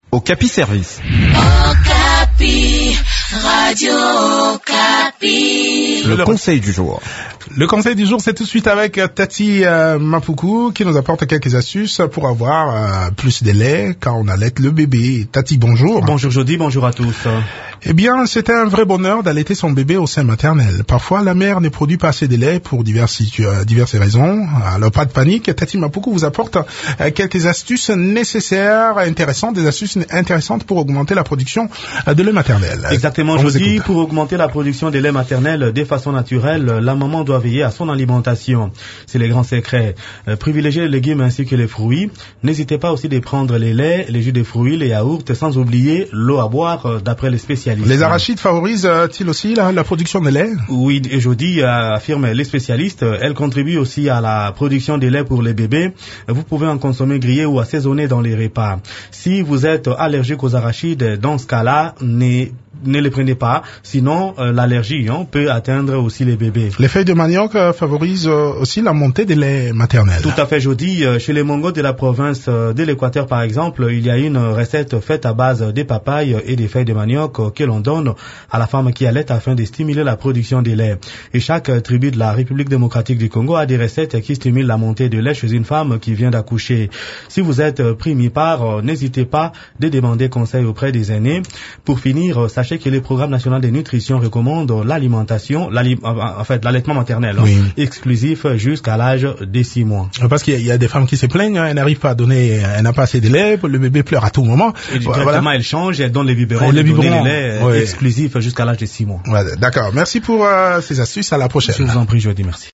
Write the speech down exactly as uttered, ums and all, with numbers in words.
Okapi Service. Okapi, Radio Okapi. Le conseil du jour. Le conseil du jour, c'est tout de suite avec Tati euh, Mapuku qui nous apporte quelques astuces pour avoir euh, plus de lait quand on allait le bébé. Tati, bonjour. Bonjour Jody, bonjour à tous. Eh bien, c'est un vrai bonheur d'allaiter son bébé au sein maternel. Parfois, la mère ne produit pas assez de lait pour diverses, euh, diverses raisons. Alors, pas de panique. Tati Mapuku vous apporte euh, quelques astuces nécessaires, intéressantes, des astuces intéressantes pour augmenter la production euh, de lait maternel. Exactement, Jody. Pour augmenter la production de lait maternel de façon naturelle, la maman doit veiller à son alimentation. C'est les grands secrets. Euh, privilégiez les légumes ainsi que les fruits. N'hésitez pas aussi de prendre les laits, les jus de fruits, les yaourts, sans oublier l'eau à boire euh, d'après les spécialistes. Les arachides favorisent-ils aussi la, la production de lait? Oui, et Jody euh, affirme les spécialistes. Elles contribuent aussi à la production de lait pour les bébés. Vous pouvez en consommer grillé ou assaisonné dans les repas. Si vous êtes allergique aux arachides, dans ce cas-là, ne ne les prenez pas, sinon euh, l'allergie hein, peut atteindre aussi les bébés. Les feuilles de manioc euh, favorisent euh, aussi la montée des laits maternels. Tout à fait, Jody. Euh, chez les Mongos de la province euh, de l'Équateur, par exemple, il y a une recette faite à base des papayes et des feuilles de manioc euh, que l'on donne à la femme qui allait afin de stimuler la production de lait. Et chaque euh, tribu de la République démocratique du Congo a des recettes qui stimulent la montée de lait chez une femme qui vient d'accoucher. Si vous êtes euh, pris mi-part, euh, n'hésitez pas de demander conseil auprès des aînés. Pour finir, euh, sachez que le programme national de nutrition recommande l'alimentation, l'ali en fait l'allaitement maternel, oui. hein, exclusif jusqu'à l'âge de six mois. Parce qu'il y, y a des femmes qui se plaignent, elles n'arrivent pas à donner, elles n'ont pas assez de lait, le bébé pleure à tout moment. Et directement voilà. Elles changent, elles donnent les biberons, les biberons, le lait oui. exclusif jusqu'à l'âge de six mois. Ouais, d'accord. Merci pour euh, ces astuces. À la prochaine. Je vous en prie, je vous dis merci.